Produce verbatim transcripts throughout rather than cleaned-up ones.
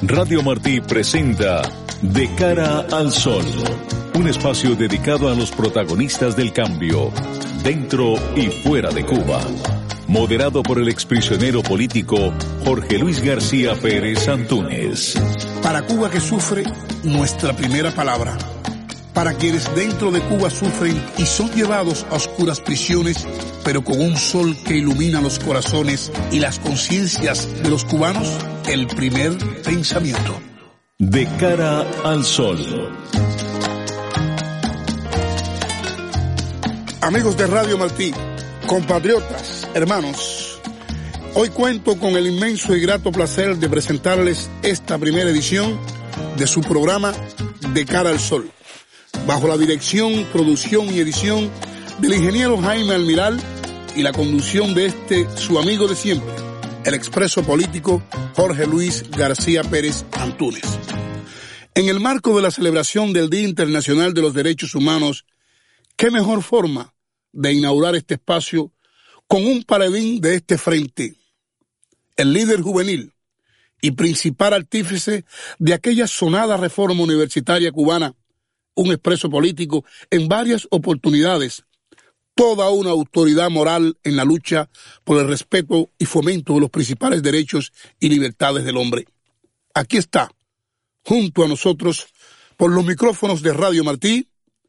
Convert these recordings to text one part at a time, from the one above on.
Radio Martí presenta De Cara al Sol, un espacio dedicado a los protagonistas del cambio, dentro y fuera de Cuba. Moderado por el exprisionero político Jorge Luis García Pérez Antúnez. Para Cuba que sufre, nuestra primera palabra. Para quienes dentro de Cuba sufren y son llevados a oscuras prisiones, pero con un sol que ilumina los corazones y las conciencias de los cubanos, el primer pensamiento. De Cara al Sol. Amigos de Radio Martí, compatriotas, hermanos, hoy cuento con el inmenso y grato placer de presentarles esta primera edición de su programa De Cara al Sol, bajo la dirección, producción y edición del ingeniero Jaime Almiral y la conducción de este, su amigo de siempre, el expreso político Jorge Luis García Pérez Antúnez. En el marco de la celebración del Día Internacional de los Derechos Humanos, ¿qué mejor forma de inaugurar este espacio con un paladín de este frente, el líder juvenil y principal artífice de aquella sonada reforma universitaria cubana, un expreso político en varias oportunidades, toda una autoridad moral en la lucha por el respeto y fomento de los principales derechos y libertades del hombre? Aquí está, junto a nosotros, por los micrófonos de Radio Martí,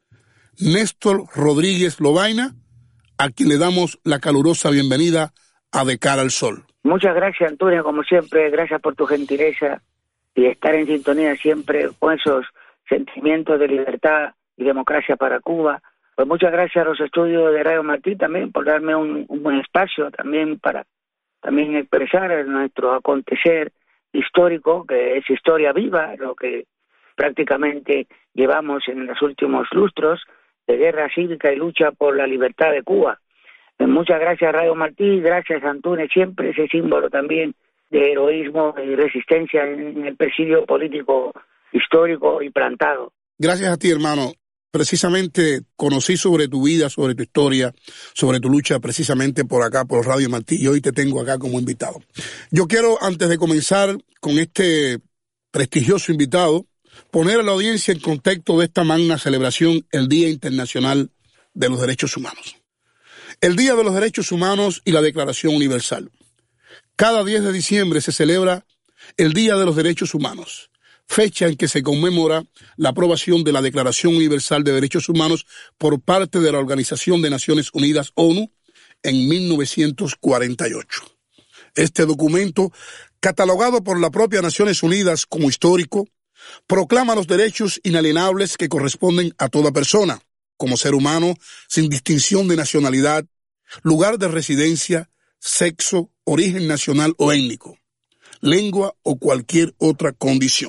Néstor Rodríguez Lobaina, a quien le damos la calurosa bienvenida a De Cara al Sol. Muchas gracias, Antonio, como siempre, gracias por tu gentileza y estar en sintonía siempre con esos sentimientos de libertad y democracia para Cuba. Pues muchas gracias a los estudios de Radio Martí también por darme un, un buen espacio también para también expresar nuestro acontecer histórico, que es historia viva, lo que prácticamente llevamos en los últimos lustros de guerra cívica y lucha por la libertad de Cuba. Pues muchas gracias Radio Martí, gracias Antúnez, siempre ese símbolo también de heroísmo y resistencia en el presidio político histórico y plantado. Gracias a ti, hermano. Precisamente conocí sobre tu vida, sobre tu historia, sobre tu lucha precisamente por acá, por Radio Martí, y hoy te tengo acá como invitado. Yo quiero, antes de comenzar con este prestigioso invitado, poner a la audiencia en contexto de esta magna celebración, el Día Internacional de los Derechos Humanos. El Día de los Derechos Humanos y la Declaración Universal. Cada diez de diciembre se celebra el Día de los Derechos Humanos, fecha en que se conmemora la aprobación de la Declaración Universal de Derechos Humanos por parte de la Organización de Naciones Unidas, ONU, en mil novecientos cuarenta y ocho. Este documento, catalogado por la propia Naciones Unidas como histórico, proclama los derechos inalienables que corresponden a toda persona, como ser humano, sin distinción de nacionalidad, lugar de residencia, sexo, origen nacional o étnico, lengua o cualquier otra condición.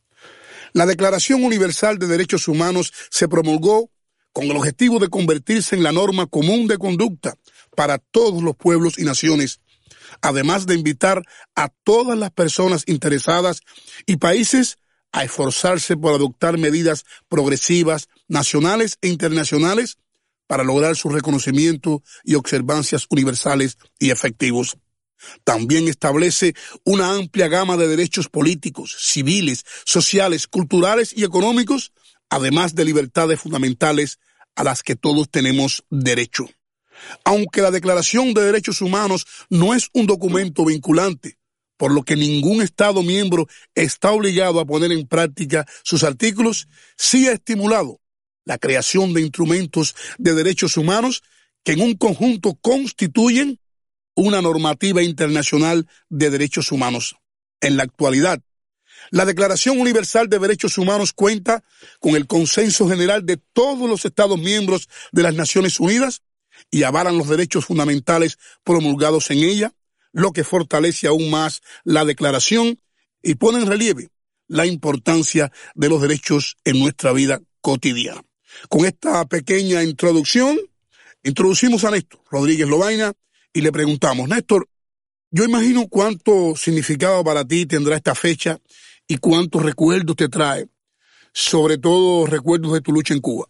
La Declaración Universal de Derechos Humanos se promulgó con el objetivo de convertirse en la norma común de conducta para todos los pueblos y naciones, además de invitar a todas las personas interesadas y países a esforzarse por adoptar medidas progresivas, nacionales e internacionales, para lograr su reconocimiento y observancias universales y efectivos. También establece una amplia gama de derechos políticos, civiles, sociales, culturales y económicos, además de libertades fundamentales a las que todos tenemos derecho. Aunque la Declaración de Derechos Humanos no es un documento vinculante, por lo que ningún Estado miembro está obligado a poner en práctica sus artículos, sí ha estimulado la creación de instrumentos de derechos humanos que en un conjunto constituyen una normativa internacional de derechos humanos. En la actualidad, la Declaración Universal de Derechos Humanos cuenta con el consenso general de todos los Estados miembros de las Naciones Unidas y avalan los derechos fundamentales promulgados en ella, lo que fortalece aún más la declaración y pone en relieve la importancia de los derechos en nuestra vida cotidiana. Con esta pequeña introducción, introducimos a Néstor Rodríguez Lobaina y le preguntamos, Néstor, yo imagino cuánto significado para ti tendrá esta fecha y cuántos recuerdos te trae, sobre todo recuerdos de tu lucha en Cuba.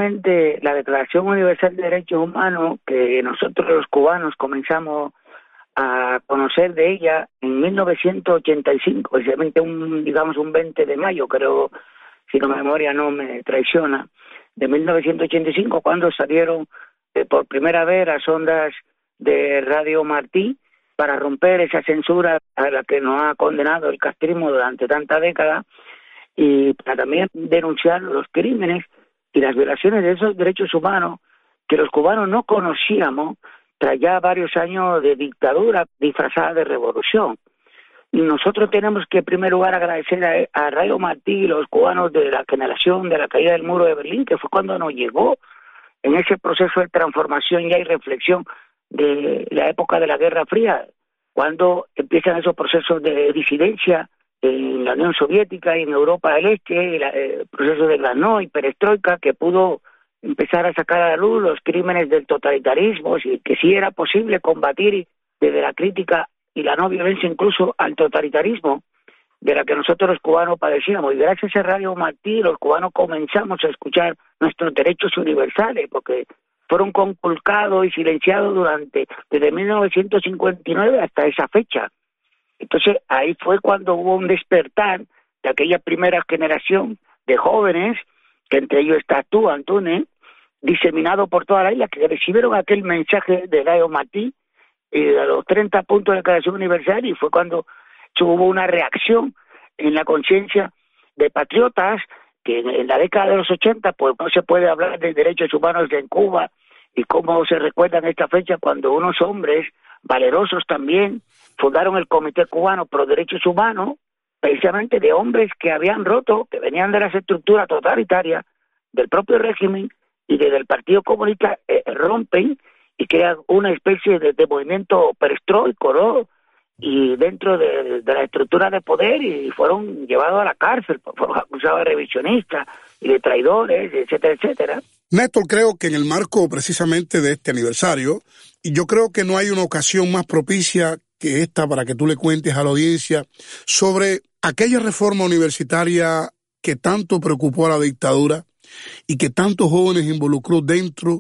Indudablemente la Declaración Universal de Derechos Humanos, que nosotros los cubanos comenzamos a conocer de ella en mil novecientos ochenta y cinco, precisamente un, digamos, un veinte de mayo, creo, si la memoria no me traiciona, de mil novecientos ochenta y cinco, cuando salieron eh, por primera vez las ondas de Radio Martí para romper esa censura a la que nos ha condenado el castrismo durante tanta década y para también denunciar los crímenes y las violaciones de esos derechos humanos que los cubanos no conocíamos tras ya varios años de dictadura disfrazada de revolución. Y nosotros tenemos que en primer lugar agradecer a, a Radio Martí y los cubanos de la generación de la caída del muro de Berlín, que fue cuando nos llegó en ese proceso de transformación ya y reflexión de la época de la Guerra Fría, cuando empiezan esos procesos de disidencia en la Unión Soviética y en Europa del Este, el, el proceso de Glasnost y Perestroika, que pudo empezar a sacar a la luz los crímenes del totalitarismo, y que sí era posible combatir desde la crítica y la no violencia incluso al totalitarismo de la que nosotros los cubanos padecíamos. Y gracias a Radio Martí los cubanos comenzamos a escuchar nuestros derechos universales, porque fueron conculcados y silenciados durante desde mil novecientos cincuenta y nueve hasta esa fecha. Entonces ahí fue cuando hubo un despertar de aquella primera generación de jóvenes, que entre ellos está tú, Antúnez, diseminado por toda la isla, que recibieron aquel mensaje de Radio Martí y de los treinta puntos de Declaración Universal, y fue cuando hubo una reacción en la conciencia de patriotas, que en la década de los ochenta pues no se puede hablar de derechos humanos en Cuba, y cómo se recuerda en esta fecha cuando unos hombres valerosos también fundaron el Comité Cubano Pro Derechos Humanos, precisamente de hombres que habían roto, que venían de las estructuras totalitarias del propio régimen y desde el Partido Comunista, eh, rompen y crean una especie de, de movimiento perestroico, ¿no? Y dentro de, de la estructura de poder, y fueron llevados a la cárcel, fueron acusados de revisionistas y de traidores, etcétera, etcétera. Néstor, creo que en el marco precisamente de este aniversario, y yo creo que no hay una ocasión más propicia que esta para que tú le cuentes a la audiencia sobre aquella reforma universitaria que tanto preocupó a la dictadura y que tantos jóvenes involucró dentro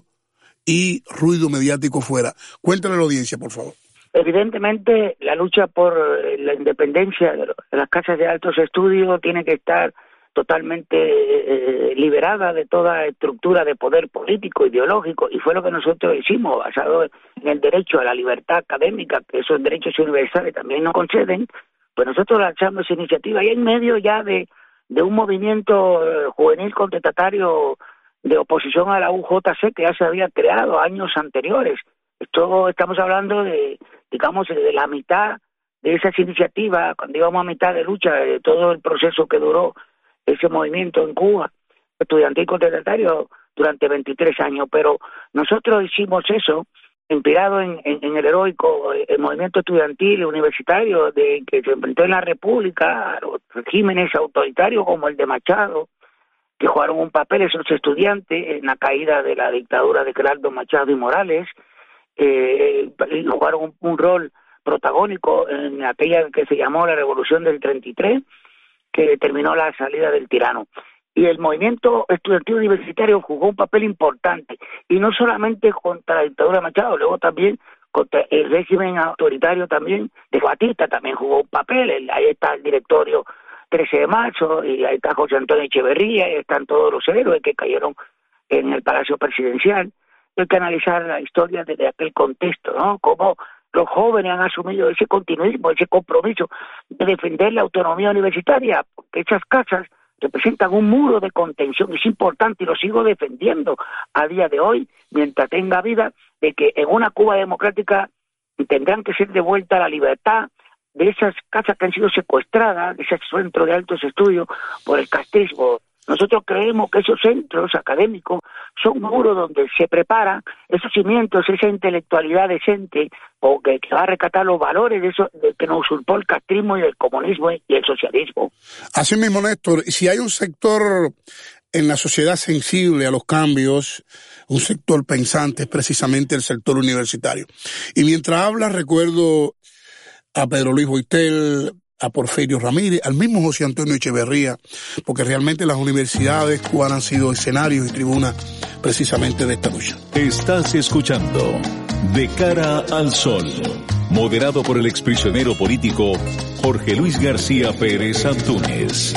y ruido mediático fuera. Cuéntale a la audiencia, por favor. Evidentemente, la lucha por la independencia de las casas de altos estudios tiene que estar totalmente eh, liberada de toda estructura de poder político, ideológico, y fue lo que nosotros hicimos, basado en el derecho a la libertad académica, que esos derechos universales también nos conceden. Pues nosotros lanzamos esa iniciativa y en medio ya de, de un movimiento eh, juvenil contestatario de oposición a la U J C que ya se había creado años anteriores. Esto estamos hablando de, digamos, de la mitad de esas iniciativas, cuando íbamos a mitad de lucha, de todo el proceso que duró ese movimiento en Cuba, estudiantil contestatario, durante veintitrés años. Pero nosotros hicimos eso, inspirado en, en, en el heroico el movimiento estudiantil universitario de que se enfrentó en la República a los regímenes autoritarios como el de Machado, que jugaron un papel esos estudiantes en la caída de la dictadura de Gerardo Machado y Morales, eh, jugaron un, un rol protagónico en aquella que se llamó la Revolución del treinta y tres, que determinó la salida del tirano. Y el movimiento estudiantil universitario jugó un papel importante, y no solamente contra la dictadura de Machado, luego también contra el régimen autoritario también de Batista, también jugó un papel. Ahí está el directorio trece de marzo, y ahí está José Antonio Echeverría, y están todos los héroes que cayeron en el Palacio Presidencial. Hay que analizar la historia desde aquel contexto, ¿no? Cómo los jóvenes han asumido ese continuismo, ese compromiso de defender la autonomía universitaria, porque esas casas representan un muro de contención. Es importante, y lo sigo defendiendo a día de hoy, mientras tenga vida, de que en una Cuba democrática tendrán que ser devuelta la libertad de esas casas que han sido secuestradas, de esos centros de altos estudios por el castrismo. Nosotros creemos que esos centros académicos son muros donde se preparan esos cimientos, esa intelectualidad decente, o que, que va a rescatar los valores de eso de que nos usurpó el castrismo y el comunismo y el socialismo. Así mismo, Néstor, si hay un sector en la sociedad sensible a los cambios, un sector pensante, es precisamente el sector universitario. Y mientras hablas, recuerdo a Pedro Luis Boitel, a Porfirio Ramírez, al mismo José Antonio Echeverría, porque realmente las universidades cubanas han sido escenarios y tribunas precisamente de esta lucha. Estás escuchando De Cara al Sol, moderado por el exprisionero político Jorge Luis García Pérez Antúnez.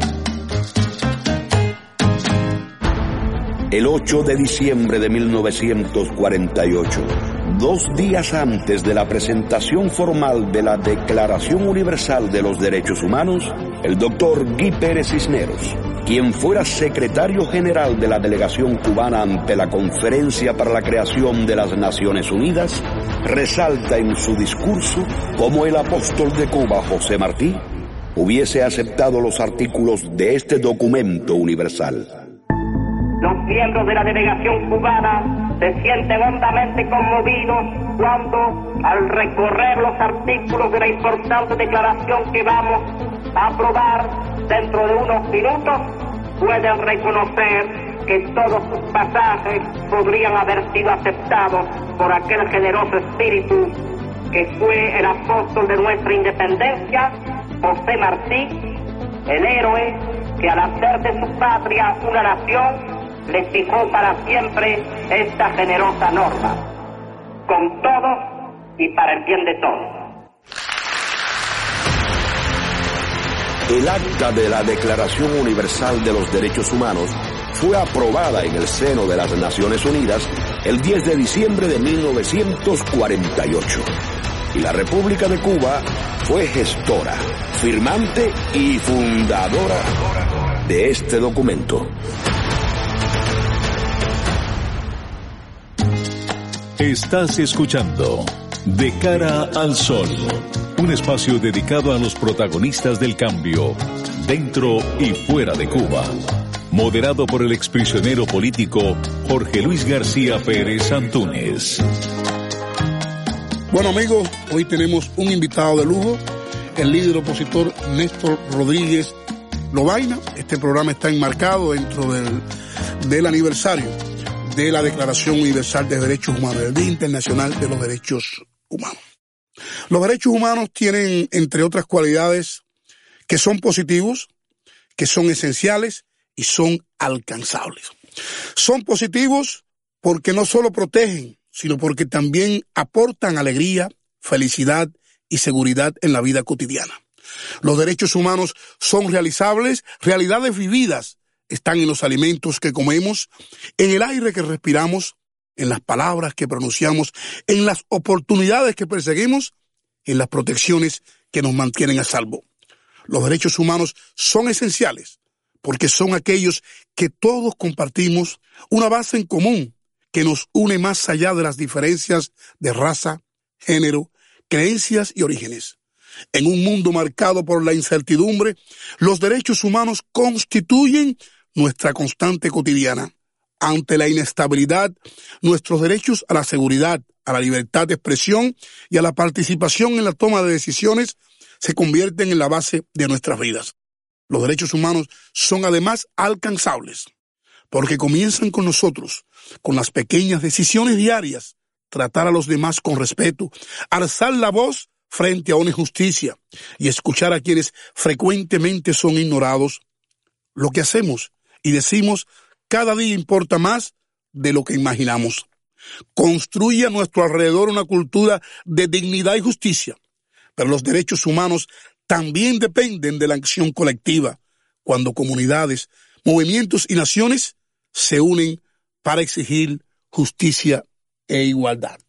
El ocho de diciembre de mil novecientos cuarenta y ocho, dos días antes de la presentación formal de la Declaración Universal de los Derechos Humanos, el doctor Guy Pérez Cisneros, quien fuera secretario general de la delegación cubana ante la Conferencia para la Creación de las Naciones Unidas, resalta en su discurso cómo el apóstol de Cuba, José Martí, hubiese aceptado los artículos de este documento universal. Los miembros de la delegación cubana se sienten hondamente conmovidos cuando, al recorrer los artículos de la importante declaración que vamos a aprobar dentro de unos minutos, pueden reconocer que todos sus pasajes podrían haber sido aceptados por aquel generoso espíritu que fue el apóstol de nuestra independencia, José Martí, el héroe que al hacer de su patria una nación, le fijó para siempre esta generosa norma, con todos y para el bien de todos. El acta de la Declaración Universal de los Derechos Humanos fue aprobada en el seno de las Naciones Unidas el diez de diciembre de mil novecientos cuarenta y ocho. Y la República de Cuba fue gestora, firmante y fundadora de este documento. Estás escuchando De Cara al Sol, un espacio dedicado a los protagonistas del cambio, dentro y fuera de Cuba. Moderado por el exprisionero político Jorge Luis García Pérez Antúnez. Bueno amigos, hoy tenemos un invitado de lujo, el líder opositor Néstor Rodríguez Lobaina. Este programa está enmarcado dentro del, del aniversario de la Declaración Universal de Derechos Humanos, el Día Internacional de los Derechos Humanos. Los derechos humanos tienen, entre otras cualidades, que son positivos, que son esenciales y son alcanzables. Son positivos porque no solo protegen, sino porque también aportan alegría, felicidad y seguridad en la vida cotidiana. Los derechos humanos son realizables, realidades vividas. Están en los alimentos que comemos, en el aire que respiramos, en las palabras que pronunciamos, en las oportunidades que perseguimos, en las protecciones que nos mantienen a salvo. Los derechos humanos son esenciales porque son aquellos que todos compartimos, una base en común que nos une más allá de las diferencias de raza, género, creencias y orígenes. En un mundo marcado por la incertidumbre, los derechos humanos constituyen nuestra constante cotidiana. Ante la inestabilidad, nuestros derechos a la seguridad, a la libertad de expresión y a la participación en la toma de decisiones se convierten en la base de nuestras vidas. Los derechos humanos son además alcanzables, porque comienzan con nosotros, con las pequeñas decisiones diarias, tratar a los demás con respeto, alzar la voz frente a una injusticia y escuchar a quienes frecuentemente son ignorados. Lo que hacemos y decimos cada día importa más de lo que imaginamos. Construye a nuestro alrededor una cultura de dignidad y justicia, pero los derechos humanos también dependen de la acción colectiva, cuando comunidades, movimientos y naciones se unen para exigir justicia e igualdad.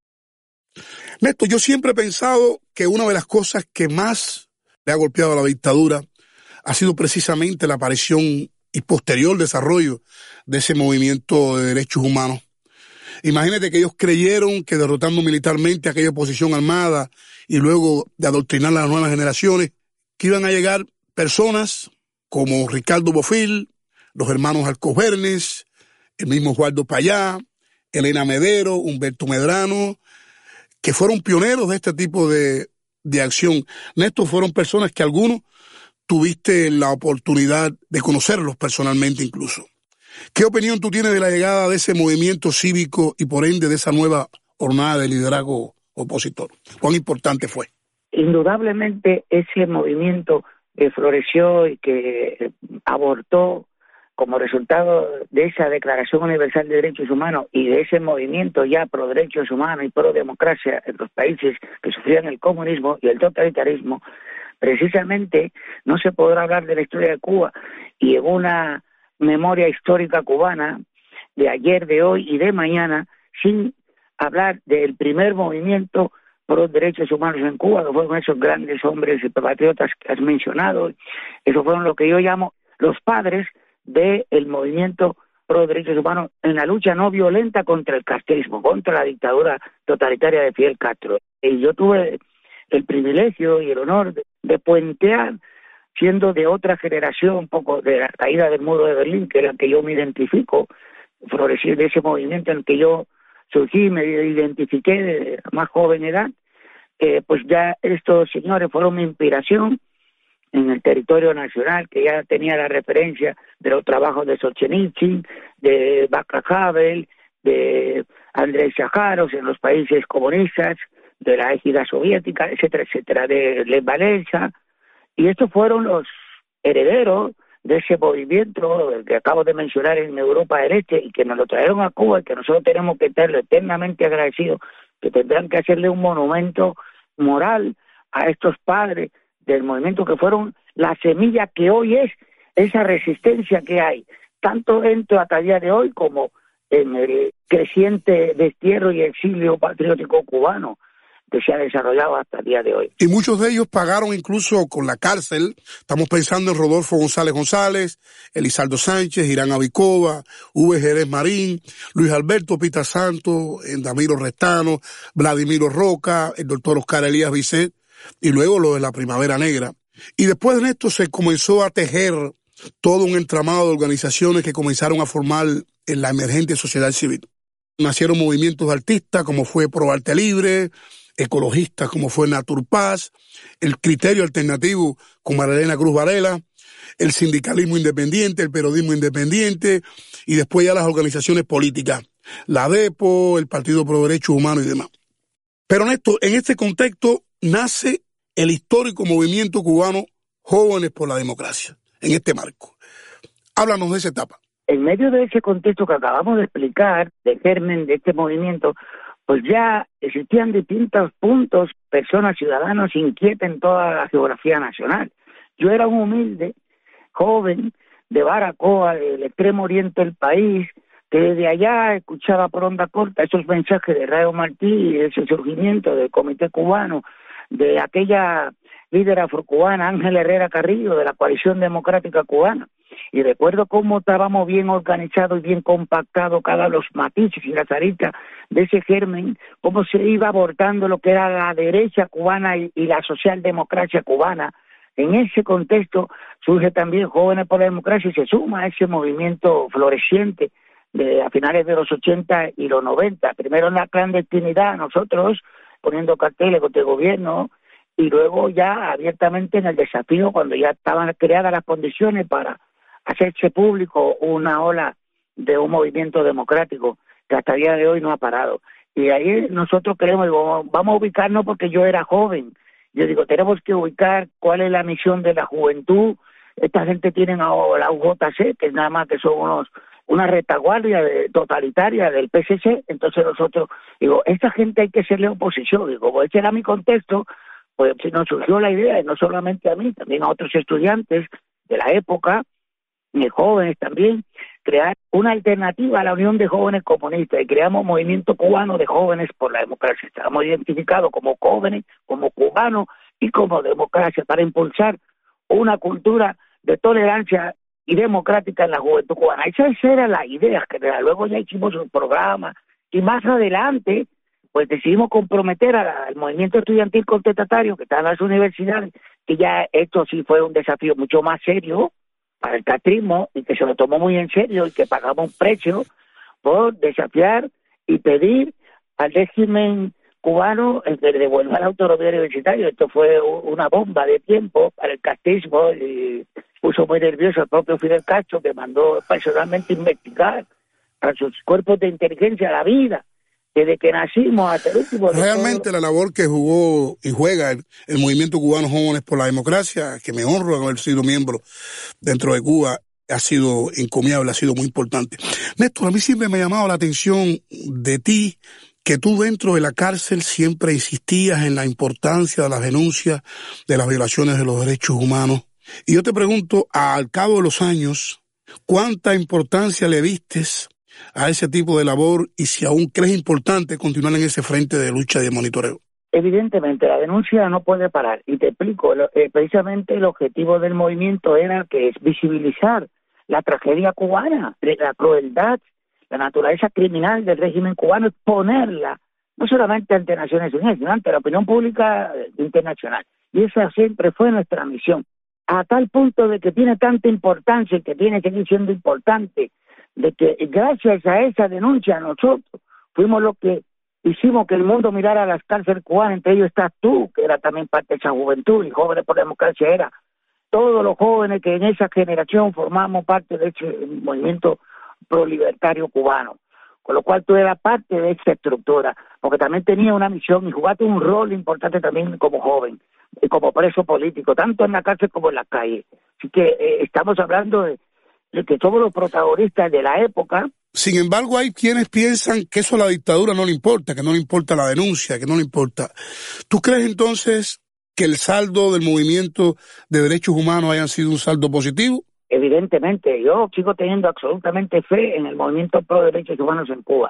Néstor, yo siempre he pensado que una de las cosas que más le ha golpeado a la dictadura ha sido precisamente la aparición y posterior desarrollo de ese movimiento de derechos humanos. Imagínate que ellos creyeron que derrotando militarmente a aquella oposición armada y luego de adoctrinar a las nuevas generaciones, que iban a llegar personas como Ricardo Bofill, los hermanos Alcovernes, el mismo Osvaldo Payá, Elena Medero, Humberto Medrano, que fueron pioneros de este tipo de, de acción. Néstor, fueron personas que algunos tuviste la oportunidad de conocerlos personalmente incluso. ¿Qué opinión tú tienes de la llegada de ese movimiento cívico y por ende de esa nueva jornada de liderazgo opositor? ¿Cuán importante fue? Indudablemente ese movimiento que floreció y que abortó como resultado de esa Declaración Universal de Derechos Humanos y de ese movimiento ya pro derechos humanos y pro democracia en los países que sufrían el comunismo y el totalitarismo, precisamente no se podrá hablar de la historia de Cuba y en una memoria histórica cubana de ayer, de hoy y de mañana sin hablar del primer movimiento por los derechos humanos en Cuba, que fueron esos grandes hombres y patriotas que has mencionado. Esos fueron lo que yo llamo los padres del movimiento por los derechos humanos en la lucha no violenta contra el castrismo, contra la dictadura totalitaria de Fidel Castro. Y yo tuve el privilegio y el honor de, de puentear, siendo de otra generación, un poco de la caída del muro de Berlín, que era la que yo me identifico, florecer de ese movimiento en el que yo surgí, me identifiqué de más joven edad, eh, pues ya estos señores fueron mi inspiración en el territorio nacional, que ya tenía la referencia de los trabajos de Solzhenitsyn, de Václav Havel, de Andrés Sájarov en los países comunistas, de la égida soviética, etcétera, etcétera, de Lech Walesa, y estos fueron los herederos de ese movimiento que acabo de mencionar en Europa del Este y que nos lo trajeron a Cuba y que nosotros tenemos que estarle eternamente agradecidos, que tendrán que hacerle un monumento moral a estos padres del movimiento que fueron la semilla que hoy es esa resistencia que hay, tanto dentro hasta el día de hoy como en el creciente destierro y exilio patriótico cubano que se ha desarrollado hasta el día de hoy. Y muchos de ellos pagaron incluso con la cárcel. Estamos pensando en Rodolfo González González, Elizardo Sánchez, Irán Abicova, V. Jerez Marín, Luis Alberto Pita Santos, Endamiro Restano, Vladimiro Roca, el doctor Oscar Elías Bisset, y luego lo de la Primavera Negra. Y después de esto se comenzó a tejer todo un entramado de organizaciones que comenzaron a formar en la emergente sociedad civil. Nacieron movimientos de artistas como fue Pro Arte Libre, ecologistas como fue Naturpaz, el Criterio Alternativo con Marilena Cruz Varela, el sindicalismo independiente, el periodismo independiente y después ya las organizaciones políticas, la DEPO, el Partido Pro Derechos Humanos y demás. Pero Néstor, en este contexto nace el histórico movimiento cubano Jóvenes por la Democracia, en este marco. Háblanos de esa etapa. En medio de ese contexto que acabamos de explicar, de germen de este movimiento, pues ya existían distintos puntos, personas, ciudadanos inquietos en toda la geografía nacional. Yo era un humilde joven de Baracoa, del extremo oriente del país, que desde allá escuchaba por onda corta esos mensajes de Radio Martí, ese surgimiento del Comité Cubano, de aquella líder afrocubana, Ángel Herrera Carrillo, de la Coalición Democrática Cubana. Y recuerdo cómo estábamos bien organizados y bien compactados cada los matices y las aristas de ese germen, cómo se iba abordando lo que era la derecha cubana y, y la socialdemocracia cubana. En ese contexto surge también Jóvenes por la Democracia y se suma a ese movimiento floreciente de a finales de los ochenta y los noventa. Primero en la clandestinidad, nosotros poniendo carteles contra el gobierno, y luego ya abiertamente en el desafío cuando ya estaban creadas las condiciones para hacerse público una ola de un movimiento democrático que hasta el día de hoy no ha parado. Y ahí nosotros queremos, digo, vamos a ubicarnos porque yo era joven. Yo digo, tenemos que ubicar cuál es la misión de la juventud. Esta gente tiene a la U J C, que es nada más que son unos una retaguardia de, totalitaria del P S C. Entonces nosotros, digo, esta gente hay que hacerle oposición. Digo, pues ese era mi contexto, pues nos surgió la idea, y no solamente a mí, también a otros estudiantes de la época, y jóvenes también, crear una alternativa a la Unión de Jóvenes Comunistas, y creamos Movimiento Cubano de Jóvenes por la Democracia. Estábamos identificados como jóvenes, como cubanos y como democracia, para impulsar una cultura de tolerancia y democrática en la juventud cubana. Esas eran las ideas que luego ya hicimos un programa, y más adelante pues decidimos comprometer a, al movimiento estudiantil contestatario que está en las universidades, que ya esto sí fue un desafío mucho más serio para el castrismo y que se lo tomó muy en serio y que pagamos un precio por desafiar y pedir al régimen cubano el que le devuelva la autonomía universitaria. Esto fue una bomba de tiempo para el castrismo y puso muy nervioso al propio Fidel Castro, que mandó personalmente investigar a sus cuerpos de inteligencia la vida desde que nacimos hasta el último. Realmente la labor que jugó y juega el, el movimiento cubano Jóvenes por la Democracia, que me honro de haber sido miembro dentro de Cuba, ha sido encomiable, ha sido muy importante. Néstor, a mí siempre me ha llamado la atención de ti que tú dentro de la cárcel siempre insistías en la importancia de las denuncias de las violaciones de los derechos humanos. Y yo te pregunto, al cabo de los años, ¿cuánta importancia le vistes a ese tipo de labor y si aún crees importante continuar en ese frente de lucha y de monitoreo? Evidentemente, la denuncia no puede parar. Y te explico, eh, precisamente el objetivo del movimiento era que es visibilizar la tragedia cubana, la crueldad, la naturaleza criminal del régimen cubano, es ponerla no solamente ante Naciones Unidas, sino ante la opinión pública internacional. Y esa siempre fue nuestra misión. A tal punto de que tiene tanta importancia y que tiene que seguir siendo importante, de que gracias a esa denuncia nosotros fuimos los que hicimos que el mundo mirara a las cárceles cubanas, entre ellos estás tú, que era también parte de esa juventud, y Jóvenes por la Democracia era, todos los jóvenes que en esa generación formamos parte de ese movimiento prolibertario cubano, con lo cual tú eras parte de esa estructura, porque también tenía una misión y jugaste un rol importante también como joven, y como preso político, tanto en la cárcel como en la calle. Así que eh, estamos hablando de, de que todos los protagonistas de la época. Sin embargo, hay quienes piensan que eso a la dictadura no le importa, que no le importa la denuncia, que no le importa. ¿Tú crees entonces que el saldo del movimiento de derechos humanos haya sido un saldo positivo? Evidentemente, yo sigo teniendo absolutamente fe en el movimiento pro derechos humanos en Cuba.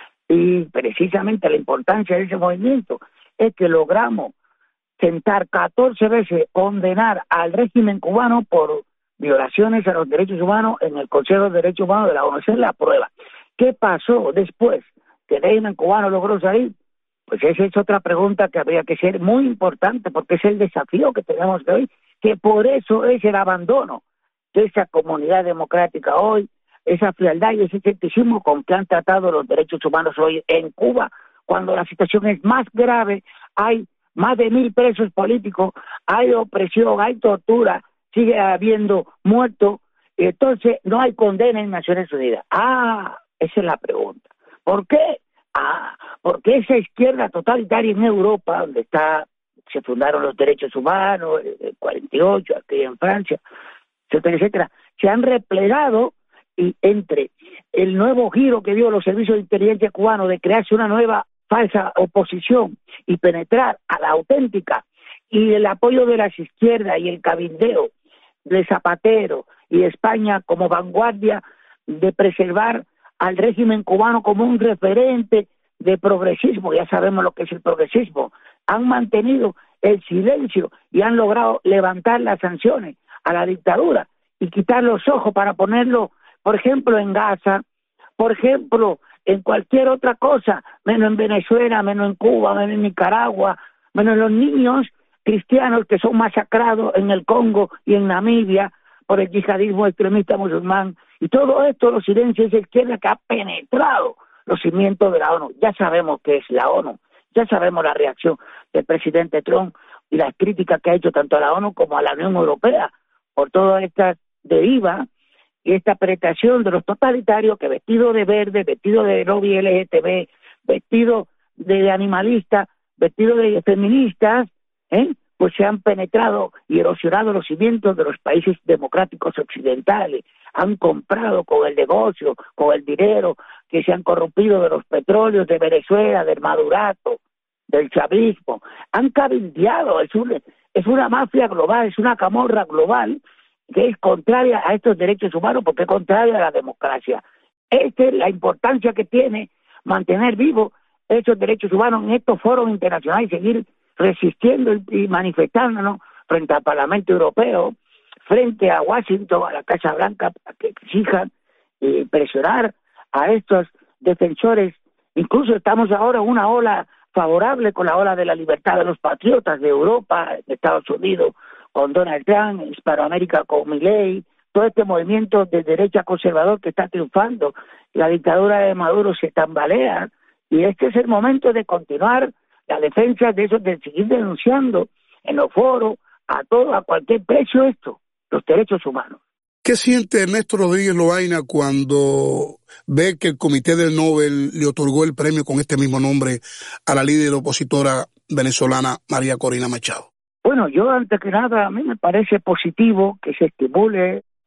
Y precisamente la importancia de ese movimiento es que logramos sentar catorce veces, condenar al régimen cubano por violaciones a los derechos humanos en el Consejo de Derechos Humanos de la ONU. Esa es la prueba. ¿Qué pasó después que el régimen cubano logró salir? Pues esa es otra pregunta que habría que ser muy importante, porque es el desafío que tenemos de hoy, que por eso es el abandono de esa comunidad democrática hoy, esa frialdad y ese escepticismo con que han tratado los derechos humanos hoy en Cuba, cuando la situación es más grave, hay más de mil presos políticos, hay opresión, hay tortura, sigue habiendo muertos, y entonces no hay condena en Naciones Unidas. Ah, esa es la pregunta. ¿Por qué? Ah, porque esa izquierda totalitaria en Europa, donde está, se fundaron los derechos humanos, el cuarenta y ocho, aquí en Francia, etcétera, etcétera, se han replegado y entre el nuevo giro que dio los servicios de inteligencia cubanos de crearse una nueva falsa oposición y penetrar a la auténtica, y el apoyo de las izquierdas y el cabildeo de Zapatero y España como vanguardia de preservar al régimen cubano como un referente de progresismo, ya sabemos lo que es el progresismo, han mantenido el silencio y han logrado levantar las sanciones a la dictadura y quitar los ojos para ponerlo, por ejemplo, en Gaza, por ejemplo, en cualquier otra cosa, menos en Venezuela, menos en Cuba, menos en Nicaragua, menos en los niños cristianos que son masacrados en el Congo y en Namibia por el yihadismo extremista musulmán. Y todo esto, los silencios de izquierda que ha penetrado los cimientos de la ONU. Ya sabemos qué es la ONU, ya sabemos la reacción del presidente Trump y las críticas que ha hecho tanto a la ONU como a la Unión Europea por toda esta deriva y esta penetración de los totalitarios que vestido de verde, vestido de lobby L G T B, vestido de animalistas, vestido de feministas, ¿eh? pues se han penetrado y erosionado los cimientos de los países democráticos occidentales, han comprado con el negocio, con el dinero que se han corrompido de los petróleos de Venezuela, del madurato, del chavismo, han cabildeado, es, un, es una mafia global, es una camorra global que es contraria a estos derechos humanos porque es contraria a la democracia. Esta es la importancia que tiene mantener vivos esos derechos humanos en estos foros internacionales y seguir resistiendo y manifestándonos frente al Parlamento Europeo, frente a Washington, a la Casa Blanca, para que exijan eh, presionar a estos defensores. Incluso estamos ahora en una ola favorable con la ola de la libertad de los patriotas de Europa, de Estados Unidos, con Donald Trump, Hispanoamérica con Milei, todo este movimiento de derecha conservador que está triunfando. La dictadura de Maduro se tambalea y este es el momento de continuar la defensa de eso, de seguir denunciando en los foros a todo, a cualquier precio esto, los derechos humanos. ¿Qué siente Ernesto Rodríguez Loaina cuando ve que el Comité del Nobel le otorgó el premio con este mismo nombre a la líder opositora venezolana María Corina Machado? Bueno, yo antes que nada, a mí me parece positivo que se estimule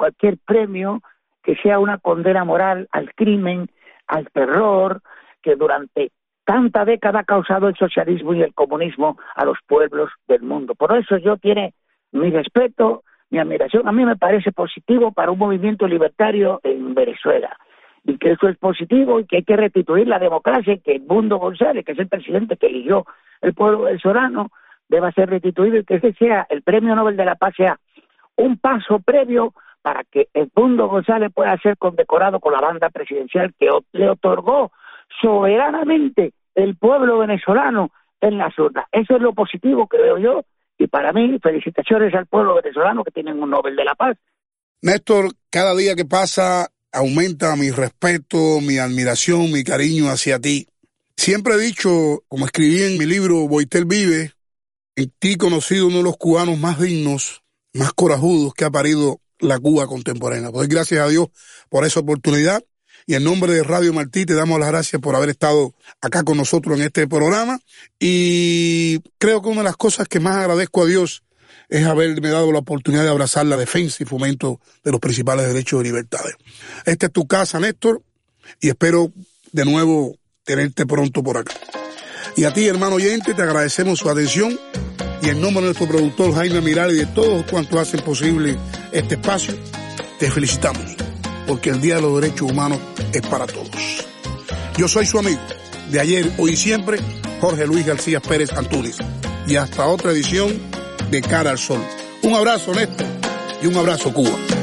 cualquier premio que sea una condena moral al crimen, al terror, que durante tanta década ha causado el socialismo y el comunismo a los pueblos del mundo. Por eso yo tiene mi respeto, mi admiración. A mí me parece positivo para un movimiento libertario en Venezuela, y que eso es positivo y que hay que restituir la democracia, y que Edmundo González, que es el presidente que eligió el pueblo venezolano, deba ser restituido, y que ese sea el Premio Nobel de la Paz, sea un paso previo para que Edmundo González pueda ser condecorado con la banda presidencial que le otorgó soberanamente el pueblo venezolano en las urnas. Eso es lo positivo que veo yo, y para mí, felicitaciones al pueblo venezolano que tienen un Nobel de la Paz. Néstor, cada día que pasa aumenta mi respeto, mi admiración, mi cariño hacia ti. Siempre he dicho, como escribí en mi libro Boitel Vive, en ti conocido uno de los cubanos más dignos, más corajudos que ha parido la Cuba contemporánea. Pues gracias a Dios por esa oportunidad, y en nombre de Radio Martí te damos las gracias por haber estado acá con nosotros en este programa, y creo que una de las cosas que más agradezco a Dios es haberme dado la oportunidad de abrazar la defensa y fomento de los principales derechos y libertades. Esta es tu casa, Néstor, y espero de nuevo tenerte pronto por acá. Y a ti, hermano oyente, te agradecemos su atención, y en nombre de nuestro productor Jaime Miral y de todos cuantos hacen posible este espacio, te felicitamos, porque el Día de los Derechos Humanos es para todos. Yo soy su amigo de ayer, hoy y siempre, Jorge Luis García Pérez Antúnez, y hasta otra edición de Cara al Sol. Un abrazo, Néstor, y un abrazo, Cuba.